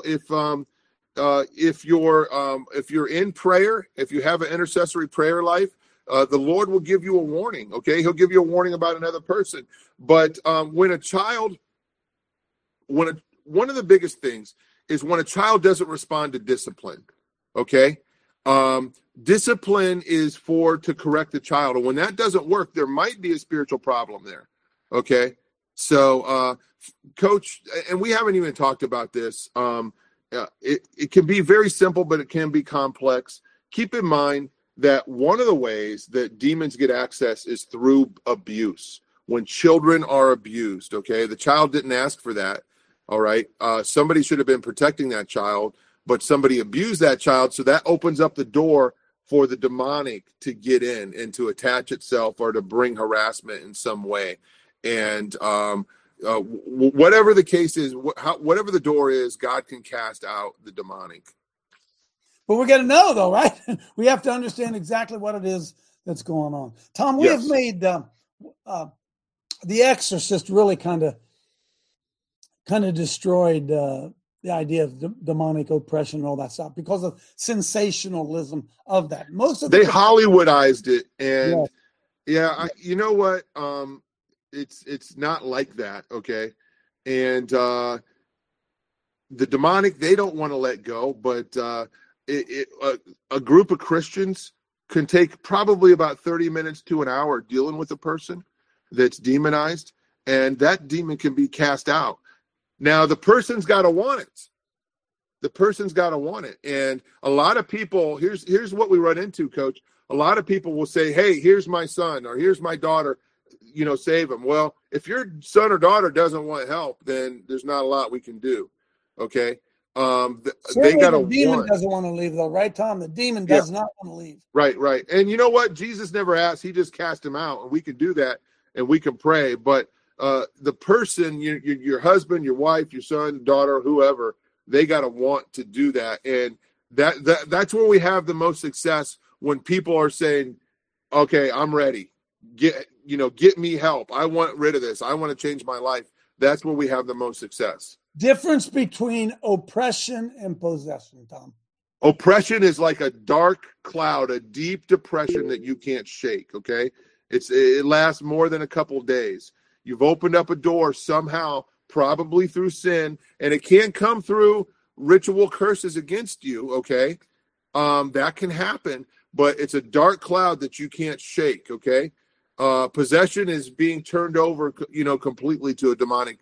if you're in prayer, if you have an intercessory prayer life, the Lord will give you a warning. Okay. He'll give you a warning about another person. But one of the biggest things is when a child doesn't respond to discipline. Okay. Discipline is to correct the child. And when that doesn't work, there might be a spiritual problem there. Okay. So, Coach, and we haven't even talked about this. It can be very simple, but it can be complex. Keep in mind that one of the ways that demons get access is through abuse. When children are abused, okay, the child didn't ask for that. All right. Somebody should have been protecting that child, but somebody abused that child. So that opens up the door for the demonic to get in and to attach itself or to bring harassment in some way. And whatever the case is, whatever the door is, God can cast out the demonic. But we're going to know, though, right? We have to understand exactly what it is that's going on. Tom, we have made The Exorcist really kind of destroyed the idea of demonic oppression and all that stuff because of sensationalism of that. They Hollywoodized it, and you know what? It's not like that, okay? And the demonic, they don't want to let go, but a group of Christians can take probably about 30 minutes to an hour dealing with a person that's demonized, and that demon can be cast out. Now, the person's got to want it. The person's got to want it. And a lot of people, here's what we run into, Coach. A lot of people will say, hey, here's my son or here's my daughter, save him. Well, if your son or daughter doesn't want help, then there's not a lot we can do. Okay. They got to want. The demon doesn't want to leave, though, right, Tom? The demon does not want to leave. Right. And you know what? Jesus never asked. He just cast him out, and we can do that, and we can pray. But the person, your husband, your wife, your son, daughter, whoever, they got to want to do that. And that's where we have the most success, when people are saying, okay, I'm ready. Get me help. I want rid of this. I want to change my life. That's where we have the most success. Difference between oppression and possession, Tom. Oppression is like a dark cloud, a deep depression that you can't shake, okay? It lasts more than a couple of days. You've opened up a door somehow, probably through sin, and it can come through ritual curses against you, okay? That can happen, but it's a dark cloud that you can't shake, okay? Possession is being turned over, completely to a demonic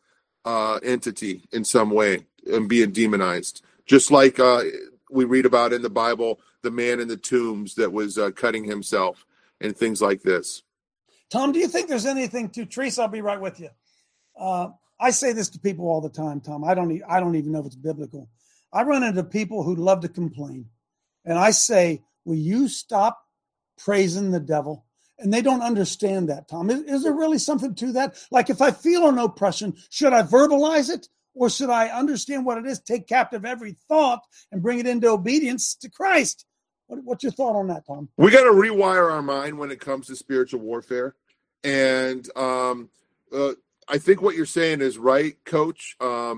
entity in some way and being demonized. Just like we read about in the Bible, the man in the tombs that was cutting himself and things like this. Tom, do you think there's anything to Teresa? I'll be right with you. I say this to people all the time, Tom. I don't even know if it's biblical. I run into people who love to complain, and I say, will you stop praising the devil? And they don't understand that, Tom. Is there really something to that? Like, if I feel an oppression, should I verbalize it, or should I understand what it is, take captive every thought and bring it into obedience to Christ? What's your thought on that, Tom? We got to rewire our mind when it comes to spiritual warfare. And I think what you're saying is right, Coach.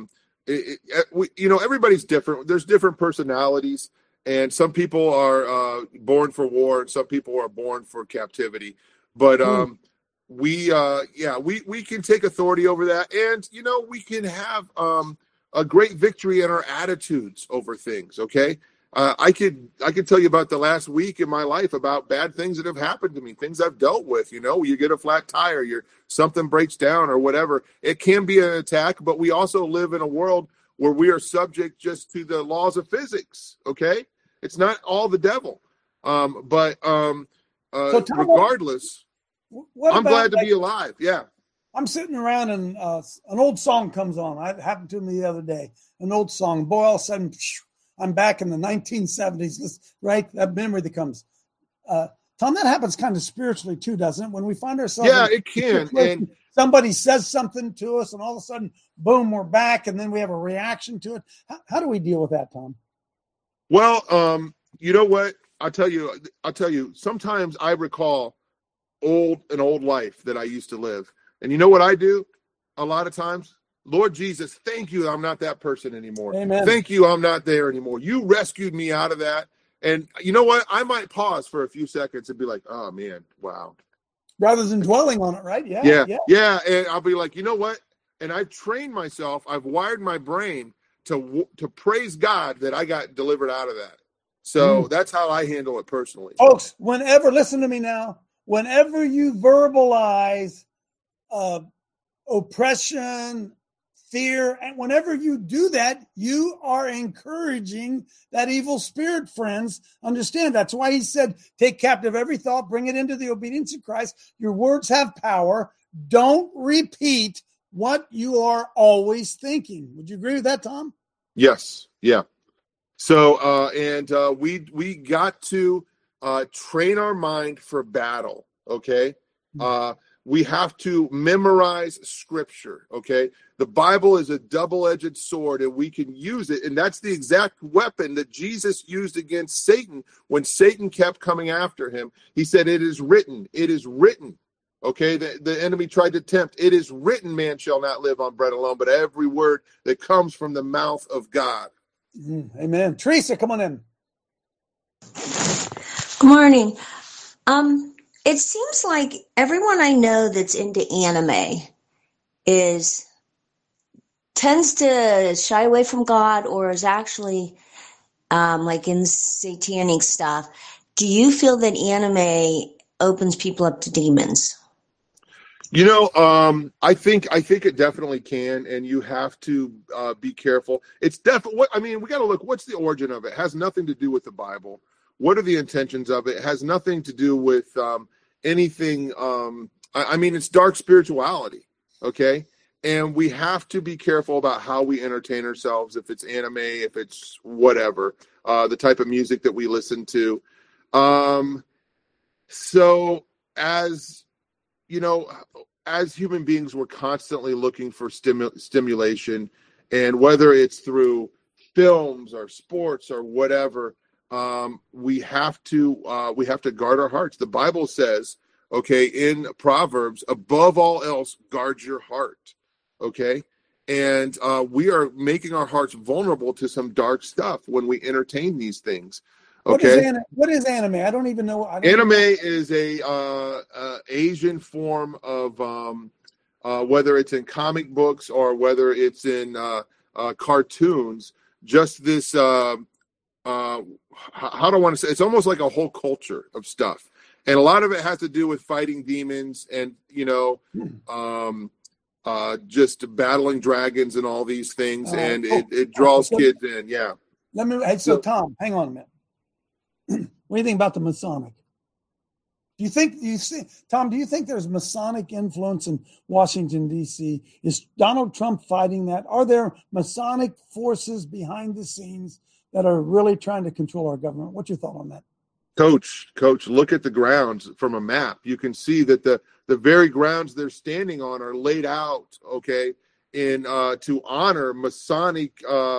Everybody's different. There's different personalities. And some people are born for war, and some people are born for captivity. But we can take authority over that, and we can have a great victory in our attitudes over things. Okay, I could tell you about the last week in my life about bad things that have happened to me, things I've dealt with. You get a flat tire, something breaks down or whatever. It can be an attack, but we also live in a world where we are subject just to the laws of physics, okay? It's not all the devil. But regardless, I'm glad to be alive, yeah. I'm sitting around and an old song comes on. It happened to me the other day, an old song. Boy, all of a sudden, I'm back in the 1970s, right? That memory that comes. Tom, that happens kind of spiritually too, doesn't it? When we find ourselves, it can. And somebody says something to us, and all of a sudden, boom, we're back, and then we have a reaction to it. How do we deal with that, Tom? Well, you know what? I'll tell you. Sometimes I recall an old life that I used to live, and you know what I do? A lot of times, Lord Jesus, thank you. I'm not that person anymore. Amen. Thank you. I'm not there anymore. You rescued me out of that. And you know what? I might pause for a few seconds and be like, oh, man, wow. Rather than dwelling on it, right? Yeah. And I'll be like, you know what? And I've trained myself. I've wired my brain to praise God that I got delivered out of that. So that's how I handle it personally. Folks, listen to me now, whenever you verbalize oppression, fear, and whenever you do that, you are encouraging that evil spirit, friends. Understand, that's why he said, take captive every thought, bring it into the obedience of Christ. Your words have power. Don't repeat what you are always thinking. Would you agree with that, Tom? Yes. Yeah. So, we got to train our mind for battle. Okay. We have to memorize scripture. Okay. The Bible is a double-edged sword, and we can use it. And that's the exact weapon that Jesus used against Satan when Satan kept coming after him. He said, it is written. It is written. Okay. The enemy tried to tempt. It is written, man shall not live on bread alone, but every word that comes from the mouth of God. Amen. Teresa, come on in. Good morning. It seems like everyone I know that's into anime tends to shy away from God, or is actually like in satanic stuff. Do you feel that anime opens people up to demons? I think it definitely can, and you have to be careful. It's definitely. We got to look. What's the origin of it? It has nothing to do with the Bible. What are the intentions of it? It has nothing to do with anything. It's dark spirituality. Okay, and we have to be careful about how we entertain ourselves. If it's anime, if it's whatever, the type of music that we listen to. So as human beings, we're constantly looking for stimulation, and whether it's through films or sports or whatever, we have to guard our hearts. The Bible says, okay, in Proverbs, above all else, guard your heart. Okay, and we are making our hearts vulnerable to some dark stuff when we entertain these things. Okay. What is anime? I don't even know. Anime is a Asian form of whether it's in comic books or whether it's in cartoons. Just this, how do I want to say? It's almost like a whole culture of stuff, and a lot of it has to do with fighting demons and just battling dragons and all these things, and it draws kids in. Yeah. Tom, hang on a minute. What do you think about the Masonic? Tom, do you think there's Masonic influence in Washington, D.C.? Is Donald Trump fighting that? Are there Masonic forces behind the scenes that are really trying to control our government? What's your thought on that? Coach, look at the grounds from a map. You can see that the very grounds they're standing on are laid out, okay, in to honor Masonic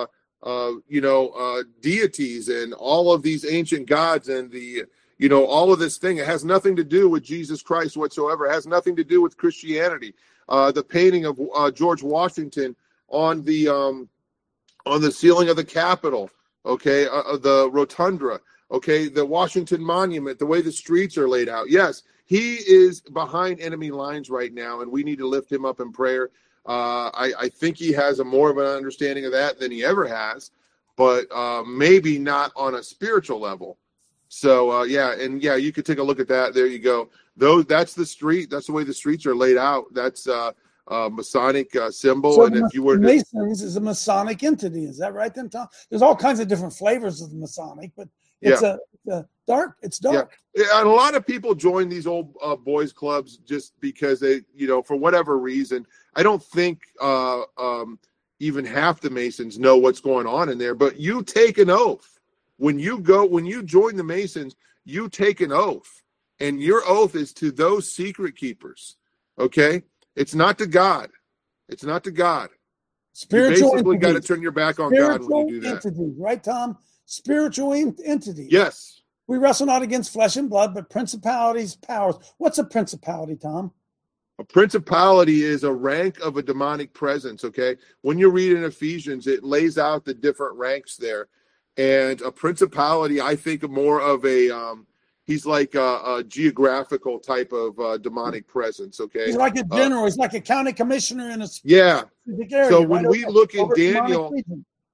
deities and all of these ancient gods and all of this thing. It has nothing to do with Jesus Christ whatsoever. It has nothing to do with Christianity. The painting of George Washington on the ceiling of the Capitol, okay, the rotunda, okay, the Washington Monument, the way the streets are laid out. Yes, he is behind enemy lines right now, and we need to lift him up in prayer. I think he has more of an understanding of that than he ever has, but maybe not on a spiritual level. So, you could take a look at that. There you go. That's the street. That's the way the streets are laid out. That's Masonic symbol. So and if you were Masons is a Masonic entity. Is that right then, Tom? There's all kinds of different flavors of the Masonic, but it's dark. It's dark. Yeah. And a lot of people join these old boys clubs just because they, for whatever reason. I don't think even half the Masons know what's going on in there, but you take an oath. When you join the Masons, you take an oath, and your oath is to those secret keepers. Okay? It's not to God. It's not to God. Spiritual you basically got to entities. turn your back on God when you do that. Entities, right, Tom? Spiritual entities. Yes. We wrestle not against flesh and blood, but principalities, powers. What's a principality, Tom? A principality is a rank of a demonic presence, okay? When you read in Ephesians, it lays out the different ranks there. And a principality, I think more of he's like a geographical type of demonic presence, okay? He's like a general. He's like a county commissioner in a yeah. specific area. So when we look in Daniel,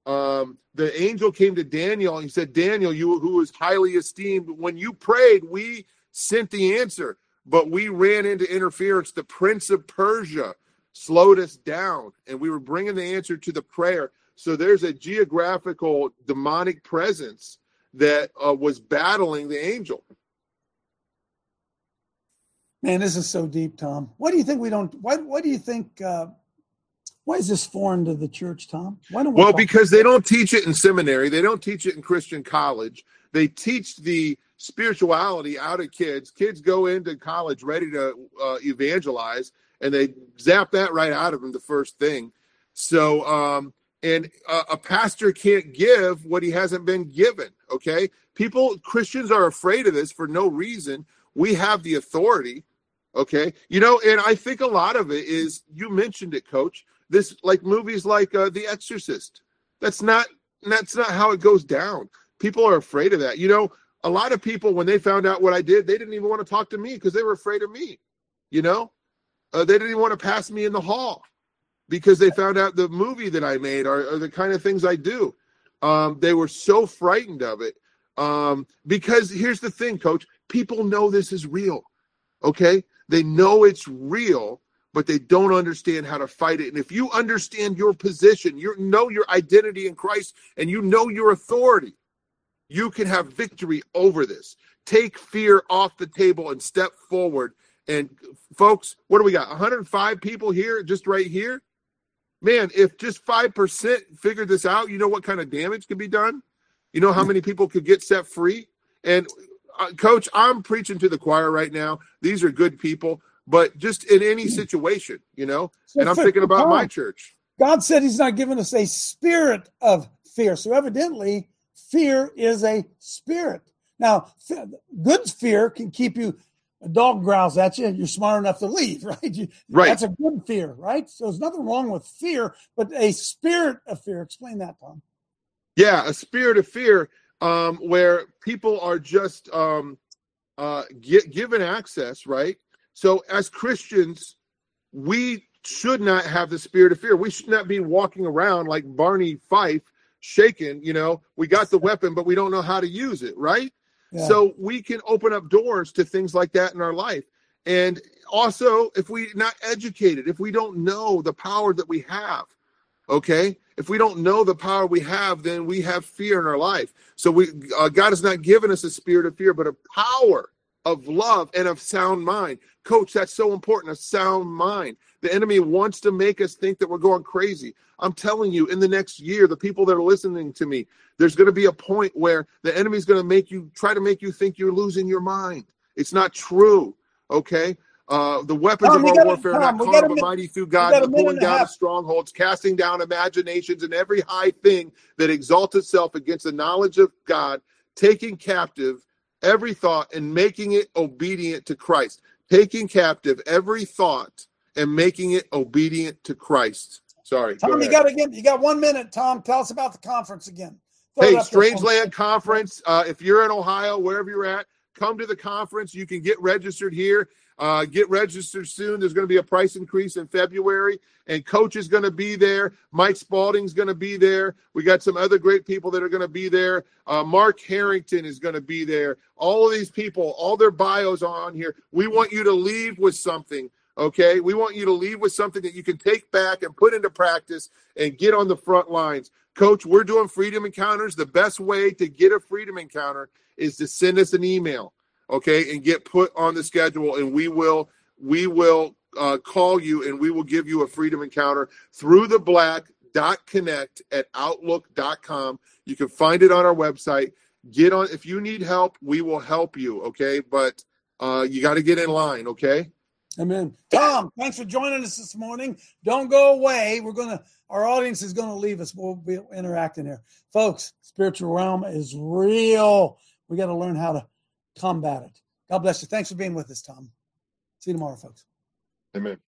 The angel came to Daniel and he said, Daniel, you who is highly esteemed, when you prayed, we sent the answer, but we ran into interference. The prince of Persia slowed us down, and we were bringing the answer to the prayer. So there's a geographical demonic presence that was battling the angel. Man, this is so deep, Tom. Why do you think we don't? Why do you think? Why is this foreign to the church, Tom? Why don't we? Well, because they don't teach it in seminary. They don't teach it in Christian college. They teach the spirituality out of kids. Kids go into college ready to evangelize, and they zap that right out of them the first thing. So, and a pastor can't give what he hasn't been given. Okay, Christians are afraid of this for no reason. We have the authority. Okay, and I think a lot of it is, you mentioned it, Coach. This, like movies like The Exorcist. That's not how it goes down. People are afraid of that. A lot of people, when they found out what I did, they didn't even want to talk to me because they were afraid of me. They didn't even want to pass me in the hall because they found out the movie that I made or the kind of things I do. They were so frightened of it. Because here's the thing, Coach. People know this is real. Okay? They know it's real, but they don't understand how to fight it. And if you understand your position, you know your identity in Christ, and you know your authority, you can have victory over this. Take fear off the table and step forward. And folks, what do we got? 105 people here, just right here? Man, if just 5% figured this out, you know what kind of damage could be done? You know how many people could get set free? And Coach, I'm preaching to the choir right now. These are good people, but just in any situation, and I'm thinking about my church. God said he's not giving us a spirit of fear. So evidently, fear is a spirit. Now, good fear can keep you, a dog growls at you and you're smart enough to leave, right? Right. That's a good fear, right? So there's nothing wrong with fear, but a spirit of fear. Explain that, Tom. Yeah, a spirit of fear. Where people are just given access, right? So as Christians, we should not have the spirit of fear. We should not be walking around like Barney Fife, shaken. We got the weapon, but we don't know how to use it, right? Yeah. So we can open up doors to things like that in our life. And also, if we're not educated, if we don't know the power that we have, okay? If we don't know the power we have, then we have fear in our life. So God has not given us a spirit of fear, but a power of love and of sound mind. Coach, that's so important, a sound mind. The enemy wants to make us think that we're going crazy. I'm telling you, in the next year, the people that are listening to me, there's going to be a point where the enemy's going to try to make you think you're losing your mind. It's not true, okay? The weapons of our warfare are not carnal, but mighty through God, the pulling down of strongholds, casting down imaginations and every high thing that exalts itself against the knowledge of God, taking captive every thought and making it obedient to Christ. Taking captive every thought and making it obedient to Christ. Sorry. Tom, you got 1 minute, Tom. Tell us about the conference again. Hey, Strangeland Conference. If you're in Ohio, wherever you're at, come to the conference. You can get registered here. Get registered soon. There's going to be a price increase in February, and Coach is going to be there. Mike Spalding's going to be there. We got some other great people that are going to be there. Mark Harrington is going to be there. All of these people, all their bios are on here. We want you to leave with something, okay? We want you to leave with something that you can take back and put into practice and get on the front lines. Coach, we're doing Freedom Encounters. The best way to get a Freedom Encounter is to send us an email. Okay, and get put on the schedule, and we will call you, and we will give you a Freedom Encounter through the black.connect@outlook.com. You can find it on our website. Get on. If you need help, we will help you, okay? But you got to get in line, okay? Amen. Tom, thanks for joining us this morning. Don't go away. Our audience is going to leave us. We'll be interacting here. Folks, spiritual realm is real. We got to learn how to combat it. God bless you. Thanks for being with us, Tom. See you tomorrow, folks. Amen.